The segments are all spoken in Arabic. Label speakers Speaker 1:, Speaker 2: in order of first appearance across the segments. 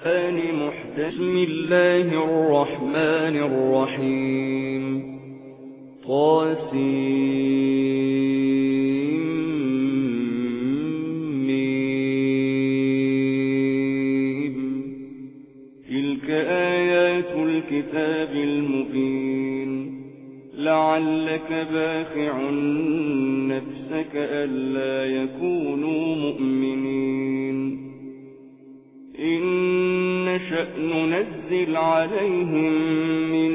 Speaker 1: بسم الله الرحمن الرحيم طاسيم تلك آيات الكتاب المبين لعلك باخع نفسك ألا يكونوا مؤمنين إن نشأ ننزل عليهم من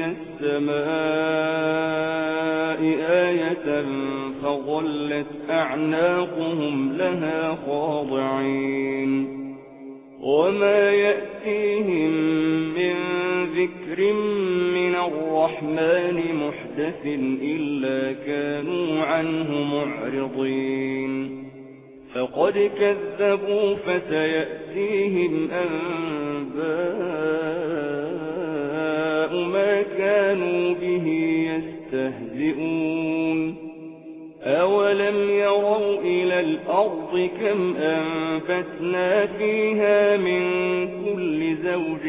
Speaker 1: السماء آية فظلت أعناقهم لها خاضعين وما يأتيهم من ذكر من الرحمن محدث إلا كانوا عنه معرضين فقد كذبوا فسيأتيهم أنباء ما كانوا به يستهزئون أولم يروا إلى الأرض كم أنبتنا فيها من كل زوج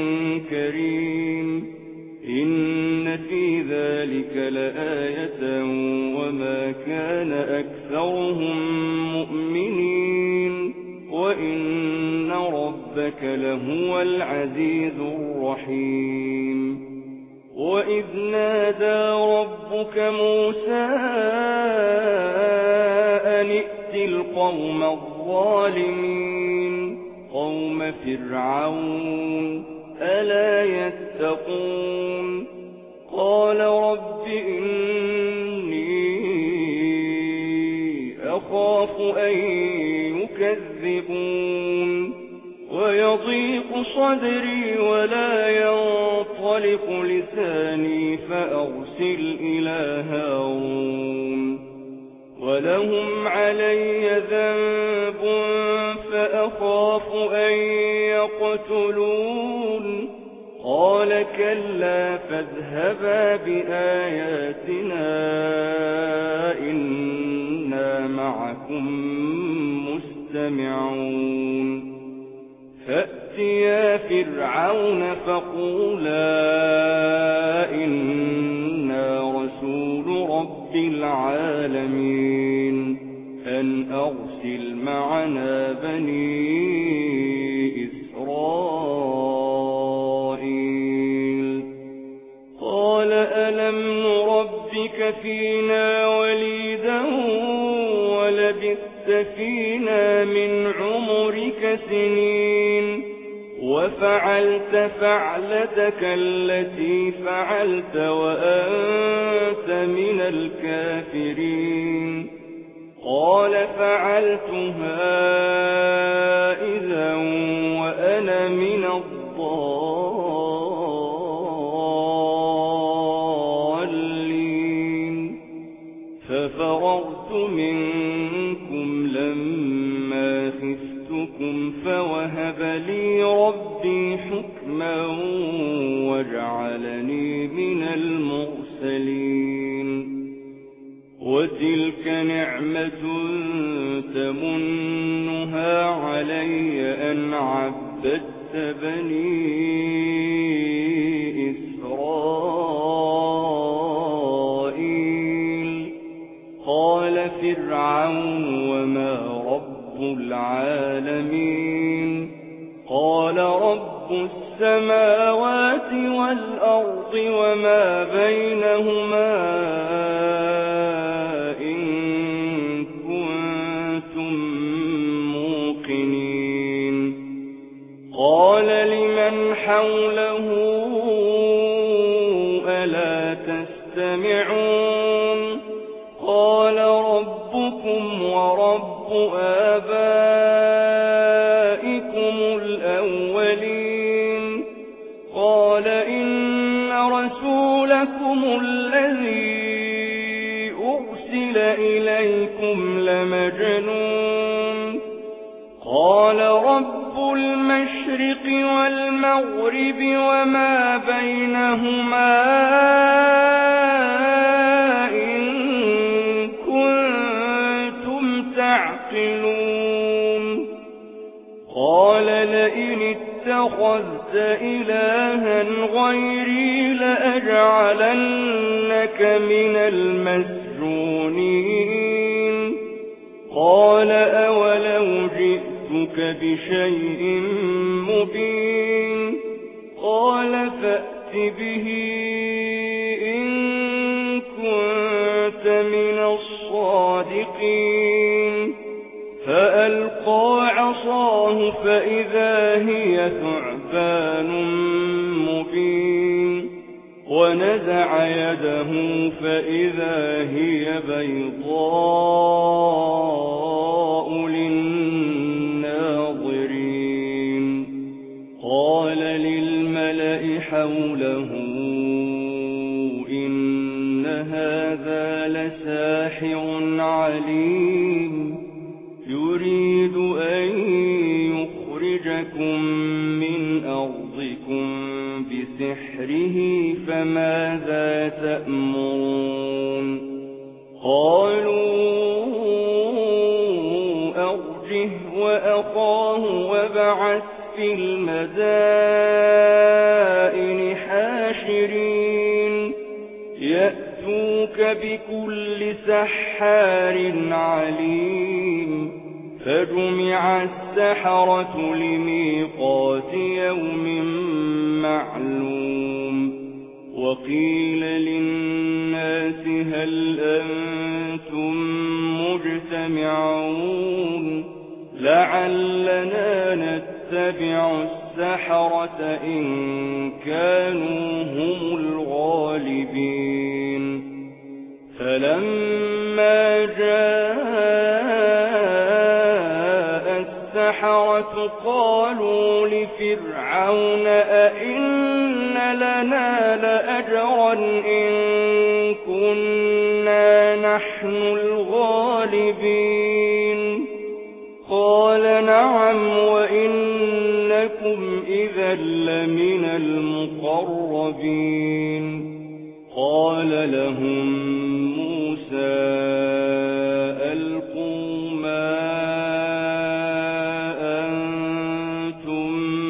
Speaker 1: كريم إن في ذلك لآية وما كان أكثرهم مؤمنين وإن ربك لهو العزيز الرحيم وإذ نادى ربك موسى أن ائت القوم الظالمين قوم فرعون ألا يتقون قال رب إني أخاف أن يكذبون ويضيق صدري ولا ينطلق لساني فأرسل إلى هارون ولهم علي ذنب فأخاف أن يقتلون قال كلا فاذهبا بآياتنا إنا معكم مستمعون فأتيا فرعون فقولا إنا رسول رب العالمين أن أرسل معنا بني إسرائيل قال ألم نربك فينا وليدا ولبثت فينا من عمرك سنين وفعلت فعلتك التي فعلت وأنت من الكافرين قال فعلتها إذا وأنا من الضالين ففررت منكم لما خفتكم فوهب لي ربي حكما وجعلني من المرسلين وتلك نعمة تمنها علي أن عبدت بني إسرائيل قال فرعون وما رب العالمين قال رب السماوات والأرض وما بينهما إن كنتم موقنين قال لمن حوله ألا تستمعون قال ربكم ورب آبائكم الأولين قال إن رسولكم الذي أرسل إليكم لمجنون قال رب المشرق والمغرب وما بينهما إن كنتم تعقلون قال لئن اتخذت إلها غيري لأجعلنك من المسجونين قال أولو جئتك بشيء مبين قال فأت به إن كنت من الصادقين فألقى عصاه فإذا هي ثعبان مبين ونزع يده فإذا هي بيضاء للناظرين قال للملأ حوله إن هذا لساحر عليم يريد أن يخرجكم من أرضكم بسحره فماذا تأمرون قالوا أرجه وأخاه وابعث في المدائن حاشرين يأتوك بكل سحار عليم فجمع السحرة لميقات يوم معلوم وقيل للناس هل أنتم مجتمعون لعلنا نتبع السحرة إن كانوا هم الغالبين فلما جاء السحرة قالوا لفرعون أئن لنا لأجرا إن كنا نحن الغالبين قال نعم وإنكم إذا لمن المقربين قال لهم موسى ألقوا ما أنتم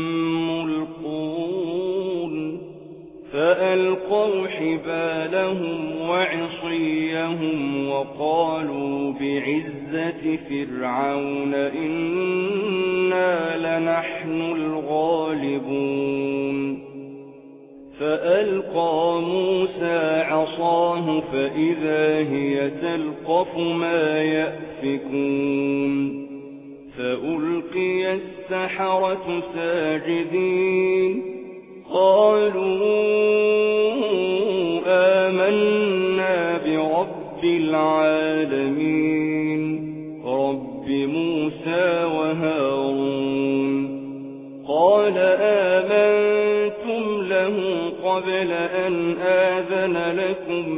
Speaker 1: ملقون فألقوا حبالهم وعصيهم وقالوا بعزة فرعون إنا لنحن الغالبون فألقى موسى عصاه فإذا هي تلقف ما يأفكون فألقي السحرة ساجدين قالوا آمنا برب العالمين رب موسى وهارون قال آمنتم له قبل أن آذن لكم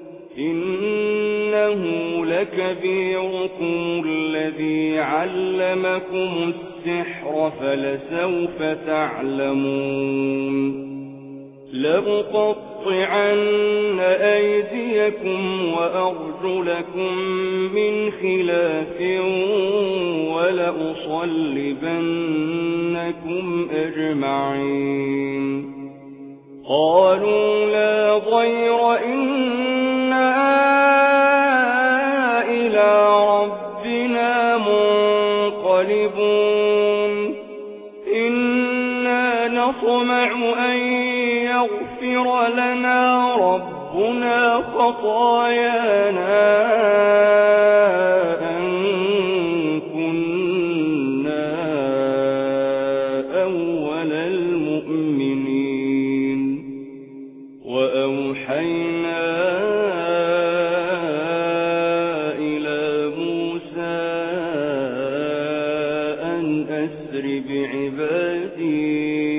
Speaker 1: إنه لكبيركم الذي علمكم السحر فلسوف تعلمون لأقطعن أيديكم وأرجلكم من خلاف ولأصلبنكم أجمعين قالوا لا ضير إنا إلى ربنا منقلبون إنا نطمع أن يغفر لنا ربنا خطايانا أن كنا أول المؤمنين وأوحينا إلى موسى أن أسر بعبادي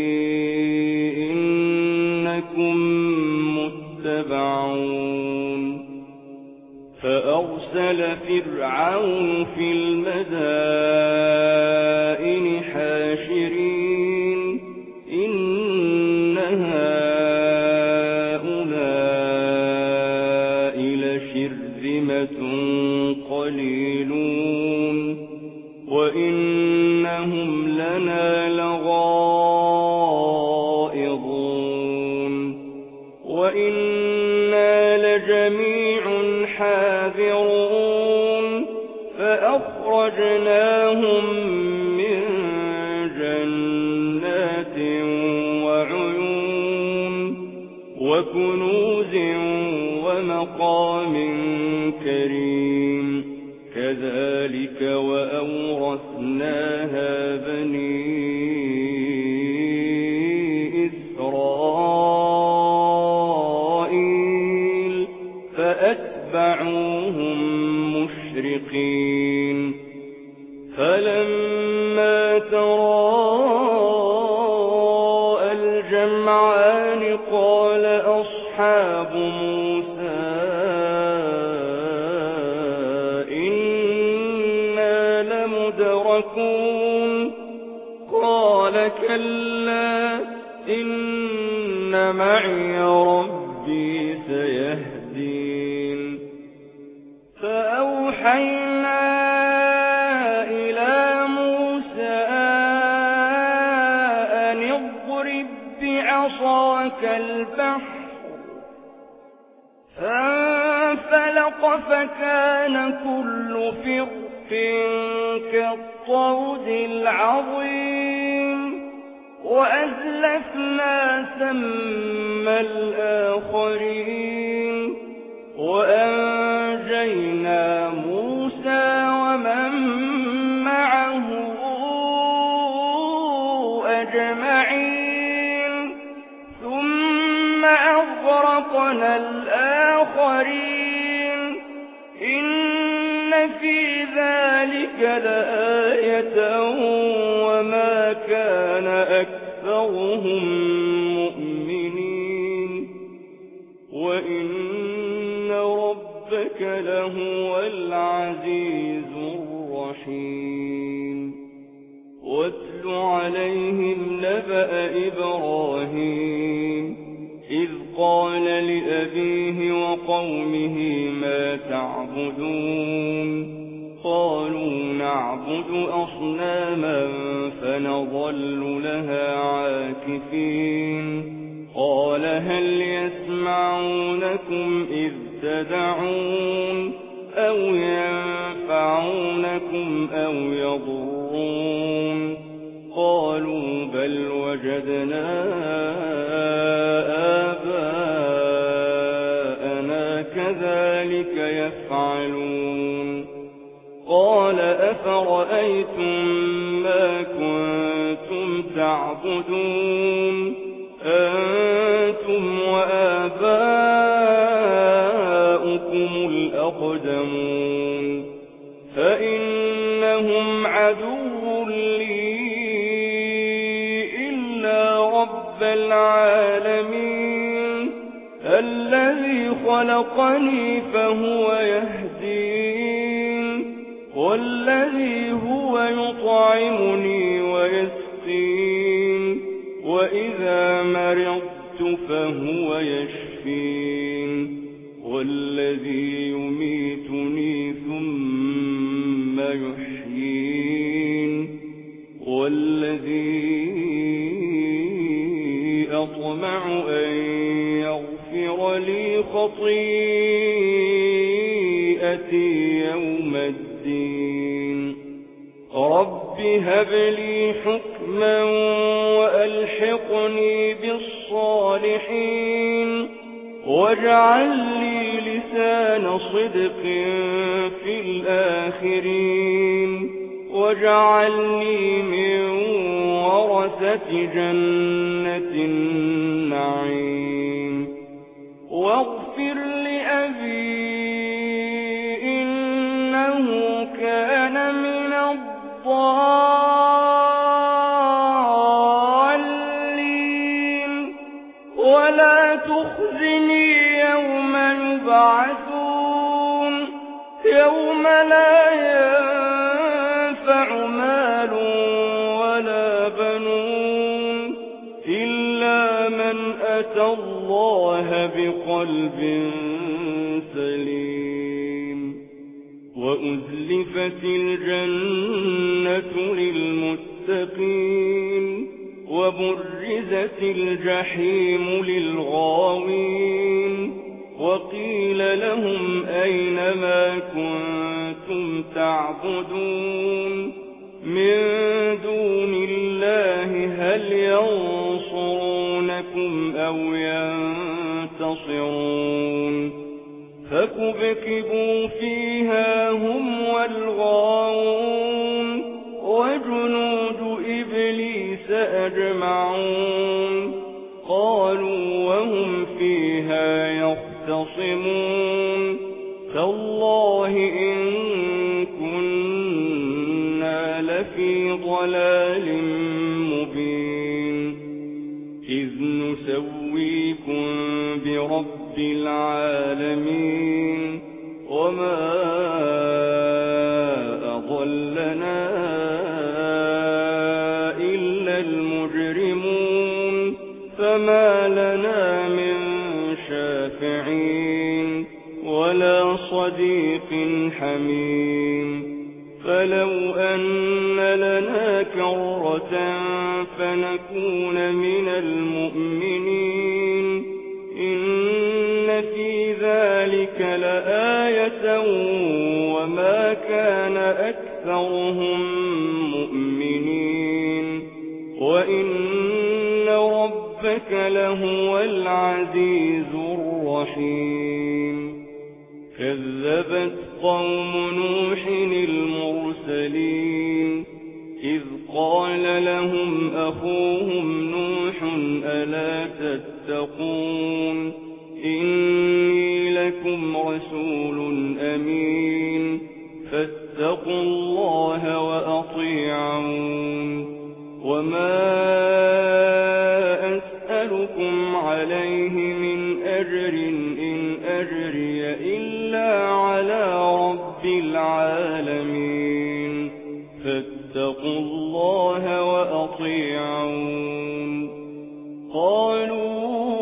Speaker 1: متبعون فأرسل فرعون في المدائن حاشرين إن هؤلاء لشرذمة قليلون وإنهم لنا لغائظون وجنات وعيون وكنوز ومقام كريم كذلك وأورثناها بني إسرائيل فأتبعوهم مشرقين فلما تراءى الجمعان قال أصحاب موسى إنا لمدركون قال كلا إن معي ربي سيهدين فأوحينا إلى موسى أن اضرب بعصاك البحر فانفلق فكان كل فرق كالطود العظيم وأزلفنا ثم الآخرين وأنجينا موسى ومن معه أجمعين ثم أغرقنا الآخرين إن في ذلك لآية وما كان أكثرهم مؤمنين وإن ربك لهو العزيز الرحيم واتل عليهم نبأ إبراهيم إذ قال لأبيه وقومه ما تعبدون قالوا نعبد أصناما فنظل لها عاكفين قال هل يسمعونكم إذ تدعون أو ينفعونكم أو يضرون قالوا بل وجدنا آباءنا كذلك يفعلون قال أفرأيتم ما كنتم تعبدون أنتم وآباؤكم الأقدمون فإنهم عدو لي إلا رب العالمين الذي خلقني فهو يهدين والذي هو يطعمني ويسقين وإذا مرضت فهو يشفين والذي يميتني ثم يحيين والذي أطمع أن يغفر لي خطيئتي يوم الدين رب هب لي حكما وألحقني بالصالحين واجعل لي لسان صدق في الآخرين واجعلني من ورثة جنة النعيم واغفر لأبي إنه كان من الضالين ولا تخزني يوم يبعثون يوم لا ينفع مال ولا بنون إلا من أتى الله بقلب سليم وأزلفت الجنة للمتقين وبرزت الجحيم للغاوين وقيل لهم أين ما كنتم تعبدون من دون الله هل ينصرونكم أو ينتصرون فكبكبوا فيها هم والغاوون وجنود إبليس أجمعون قالوا وهم فيها يختصمون تالله إن كنا لفي ضلال مبين إذ نسويكم برب العالمين وما أضلنا إلا المجرمون فما لنا من شافعين ولا صديق حميم فلو أن لنا كرة فنكون من المؤمنين إن في ذلك لآية وما كان أكثرهم مؤمنين وإن ربك لهو العزيز الرحيم كذبت قوم نوح المرسلين إذ قال لهم أخوهم نوح ألا تتقون إني لكم رسول أمين فاتقوا الله وأطيعون وما أسألكم عليه من أجر إن أجري إلا على رب العالمين فاتقوا الله وأطيعون قالوا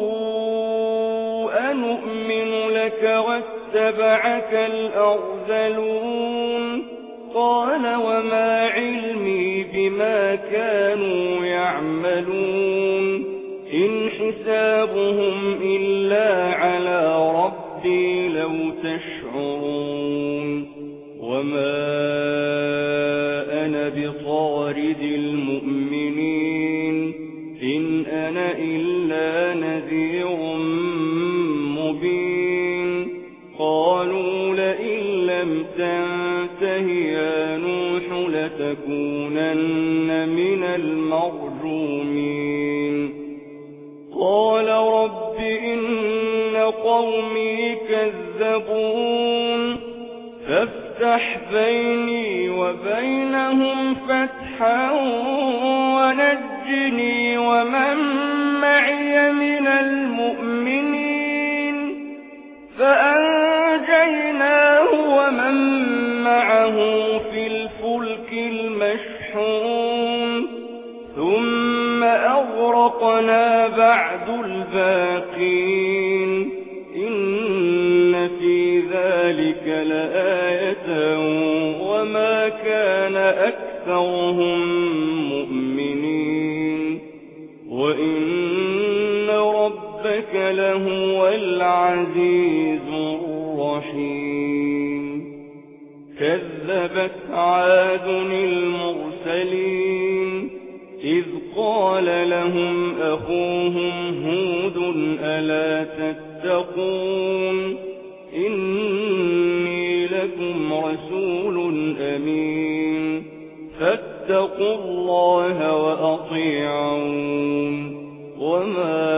Speaker 1: أنؤمن لك واتبعك الأرذلون قال وما علمي بما كانوا يعملون إن حسابهم إلا على ربي لو تشعرون وما أنا بطارد المؤمنين إن أنا إلا نذير مبين قالوا لئن لم تنته يا نوح لتكونن من المرجومين قال رب إن قومي كذبون فافتح بيني وبينهم فتحا ونجني ومن معي من المؤمنين فأنجيناه ومن معه في الفلك المشحون ثم أغرقنا بعد الباقين إن في ذلك لآية وما كان أكثرهم مؤمنين وإن ربك لهو العزيز الرحيم كذبت عاد المرسلين إذ قال لهم أخوهم هود ألا تتقون إني لكم رسول أمين فاتقوا الله وأطيعون وما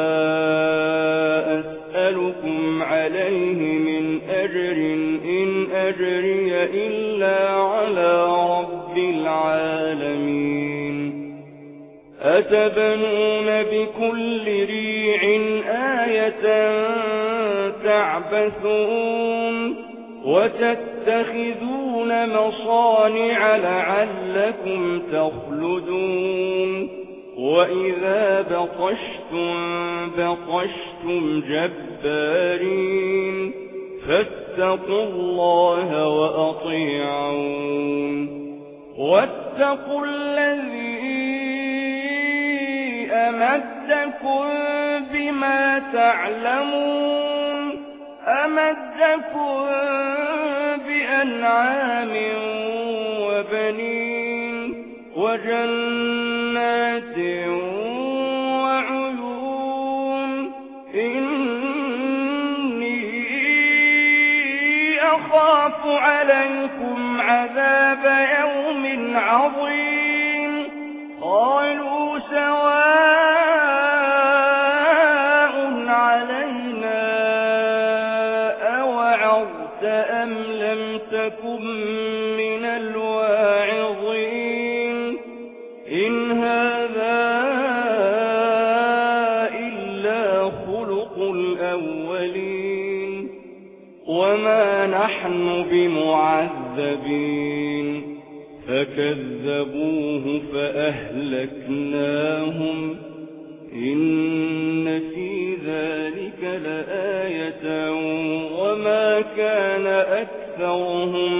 Speaker 1: أسألكم عليه من أجر إن أجري إلا على رب العالمين أتبنون بكل ريع آية تعبثون وتتخذون مصانع لعلكم تخلدون وإذا بطشتم بطشتم جبارين فاتقوا الله وأطيعون واتقوا الذي أمدكم بما تعلمون أمدكم بأنعام وبنين وجنات وعيون إني أخاف عليكم عذاب يوم عظيم قالوا سواء علينا أوعظت أم لم تكن من الواعظين إن هذا إلا خلق الأولين وما نحن بمعذبين فكذبوه فأهلكناهم إن في ذلك لآية وما كان أكثرهم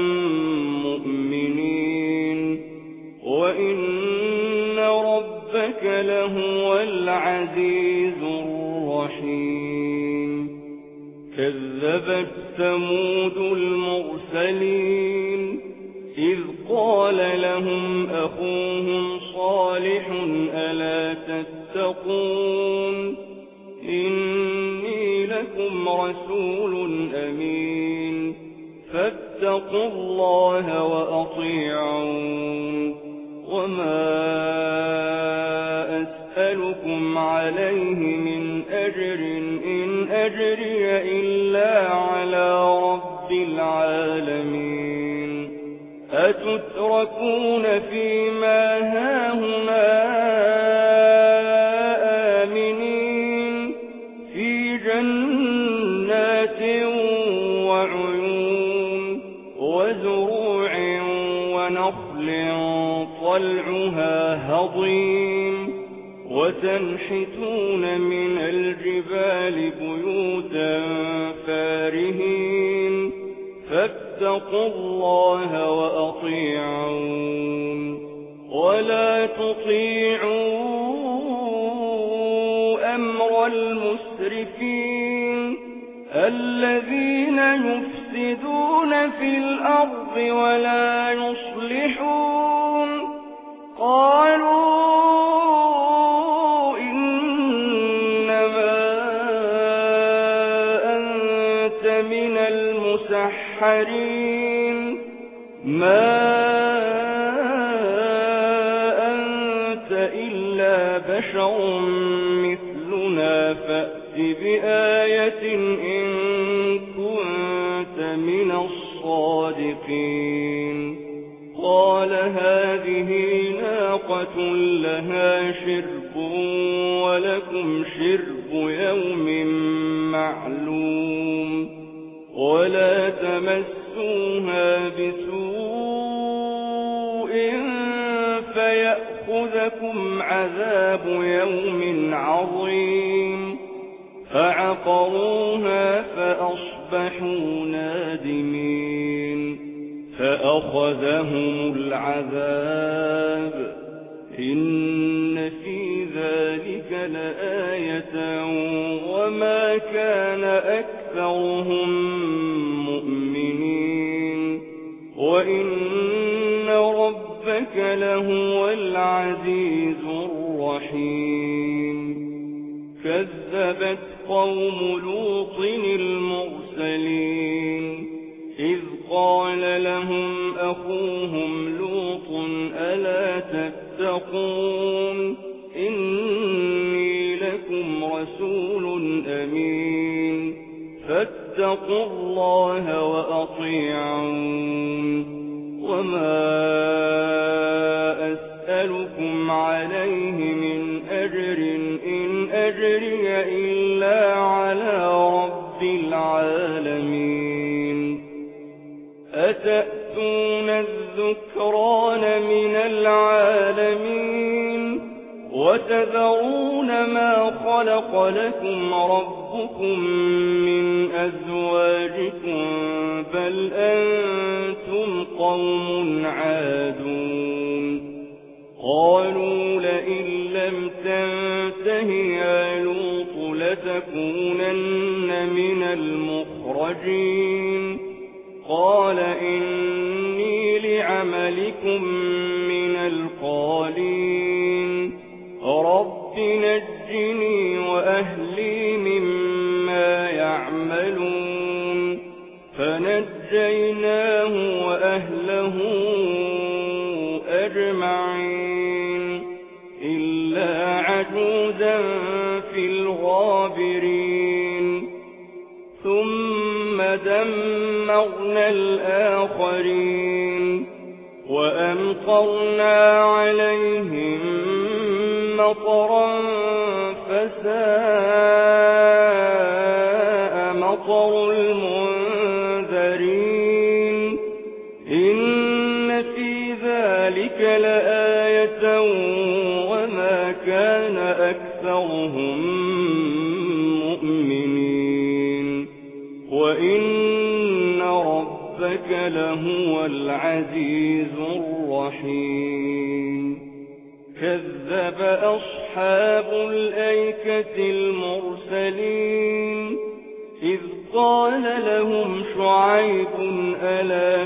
Speaker 1: مؤمنين وإن ربك لهو العزيز الرحيم كذبت ثمود المرسلين إذ قال لهم أخوهم صالح ألا تتقون إني لكم رسول أمين فاتقوا الله وأطيعون وما أسألكم عليه من أجر إن أجري إلا على رب العالمين أتتركون فيما هاهنا آمنين في جنات وعيون وزروع ونخل طلعها هضيم وتنحتون من الجبال بيوتا فارهين فاتقوا الله وأطيعون ولا تطيعوا أمر المسرفين الذين يفسدون في الأرض ولا يصلحون قالوا إنما أنت من المسحرين ما أنت إلا بشر مثلنا فأت بآية إن كنت من الصادقين قال هذه ناقة لها شرب ولكم شرب يوم معلوم ولا تمسوها بسوء فيأخذكم عذاب يوم عظيم فعقروها فأصبحوا نادمين فأخذهم العذاب إن في ذلك لآية وما كان أكثرهم مؤمنين وإن ربك لهو العزيز الرحيم كذبت قوم لوط المرسلين إذ قال لهم أخوهم لوط ألا تتقون إني لكم رسول أمين فاتقوا الله وأطيعون وما أسألكم عليه من أجر إن أجري إلا على رب العالمين أتأتون الذكران من العالمين وتذرون ما خلق لكم ربكم من أزواجكم بل أنتم قوم عادون قالوا لئن لم تنته يا لوط لتكونن من المخرجين قال إني لعملكم من قالين رب نجني وأهلي مما يعملون فنجيناه وأهله أجمعين إلا عجوزا في الغابرين ثم دمرنا الآخرين وأمطرنا عليهم مطرا فساء مطر المنذرين إن في ذلك لآية وما كان أكثرهم مؤمنين وإن ربك لهو العزيز الرحيم كذب أصحاب الأيكة المرسلين إذ قال لهم شعيب ألا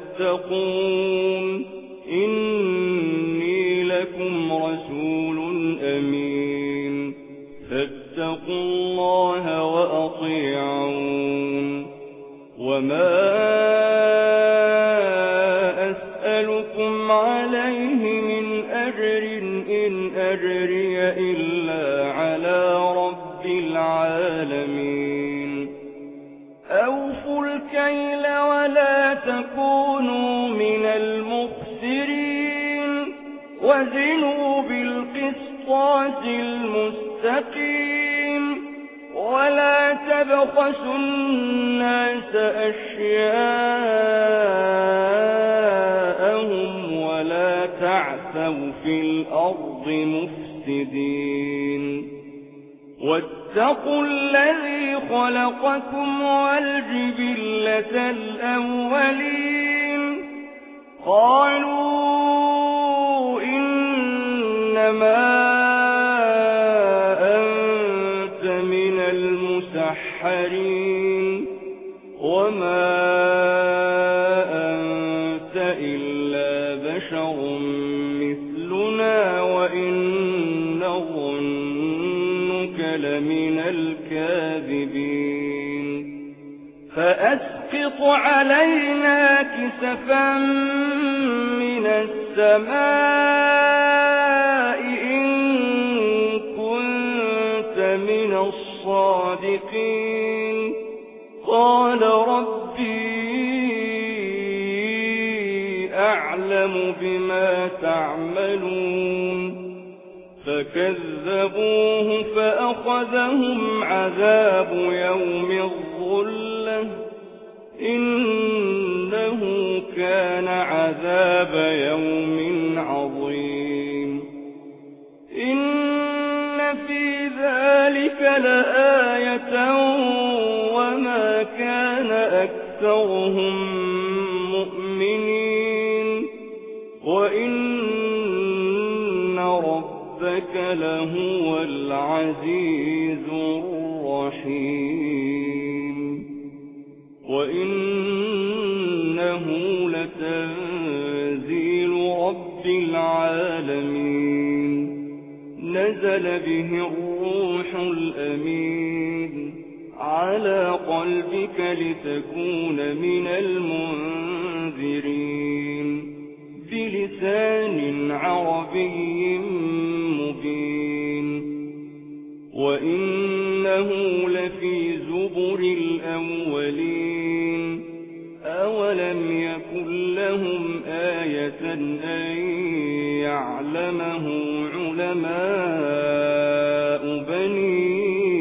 Speaker 1: تتقون إني لكم رسول أمين فاتقوا الله وأطيعون وما أسألكم عليه من أجر إن أجري إلا على رب العالمين أوفوا الكيل ولا تكونوا من المخسرين وزنوا بالقسطاس المستقيم ولا تبخسوا الناس أشياءهم ولا تعثوا في الأرض مفسدين واتقوا الذي خلقكم والجبلة الأولين قالوا إنما أنت من المسحرين وما أنت إلا بشر مثلنا وإن نظنك لمن الكاذبين فأسقط علينا كسفا من السماء إن كنت من الصادقين قال ربي أعلم بما تعملون فكذبوه فأخذهم عذاب يوم الظلة إنه كان عذاب يوم عظيم إن في ذلك لآية وما كان أكثرهم مؤمنين وإن ربك لهو العزيز الرحيم وإنه لتنزيل رب العالمين نزل به الروح الأمين على قلبك لتكون من المنذرين بلسان عربي مبين وإنه لفي زبر الأولين أولم يكن لهم آية أن يعلمه علماء بني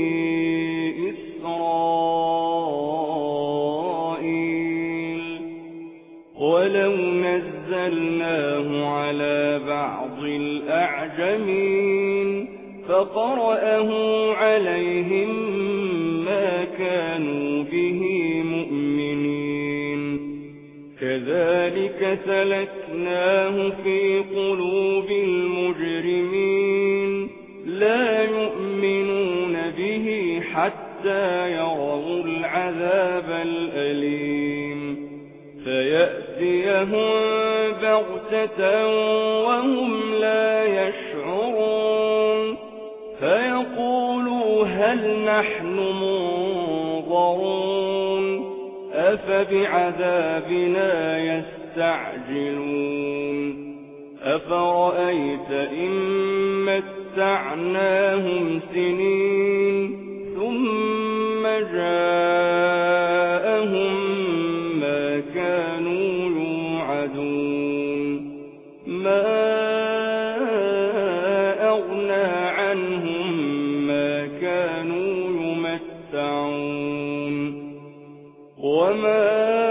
Speaker 1: إسرائيل ولو نزلناه على بعض الأعجمين فقرأه عليهم ما كانوا به مؤمنين كذلك سلكناه في قلوب المجرمين لا يؤمنون به حتى يروا العذاب الأليم فيأتيهم بغتة وهم لا يشعرون فيقولوا هل نحن منظرون أفبعذابنا يستعجلون أفرأيت إن متعناهم سنين ثم جاءهم ما كانوا يوعدون ما أغنى عنهم ما كانوا يمتعون وما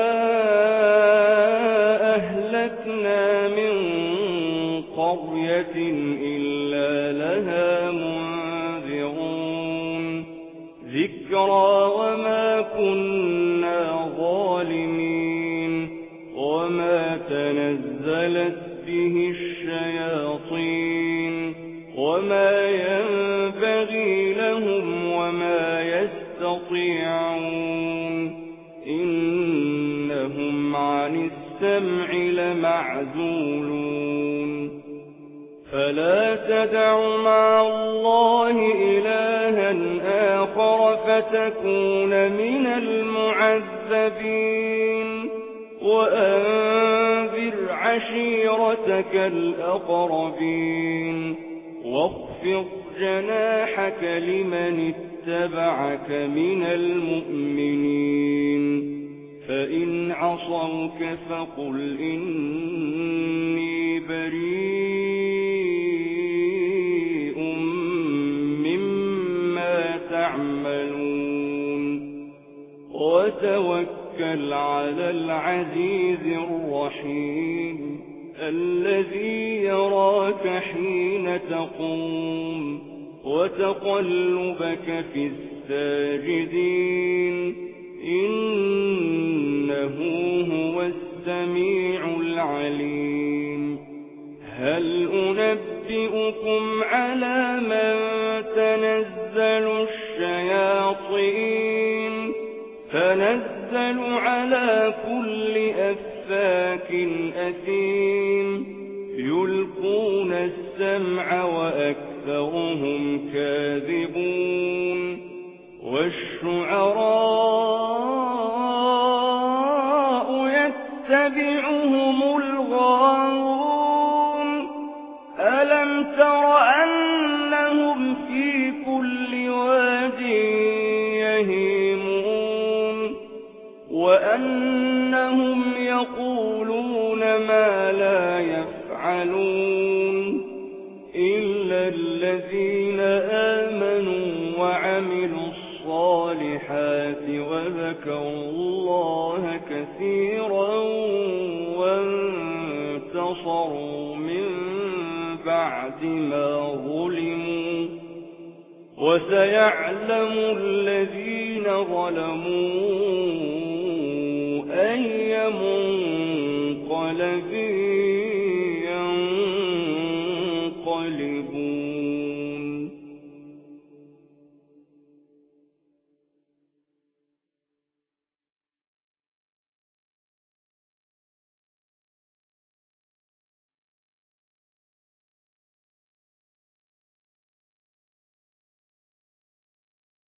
Speaker 1: أهلكنا من قرية إلا لها منذرون ذكرى وما كنا ظالمين وما تنزلت به الشياطين وما ينبغي لهم وما يستطيعون إنهم عن السمع لمعزولون فلا تدع مع الله إلها آخر فتكون من المعذبين وأنذر عشيرتك الأقربين واخفض جناحك لمن اتبعك من المؤمنين فإن عصوك فقل إني بريء مما تعملون وتوكل على العزيز الرحيم الذي يراك حين تقوم وتقلبك في الساجدين إنه هو السميع العليم هل أنبئكم على من تنزل الشياطين فنزل على كل أفاك أثيم يلقون السمع وأكثرهم كاذبون والشعراء يتبعهم الغاوون ألم تر أنهم في كل واد يهيمون وأنهم يقولون ما لا يفعلون إلا الذين آمنوا وعملوا الصالحات وذكروا الله كثيرا وانتصروا من بعد ما ظلموا وسيعلم الذين ظلموا أي منقلب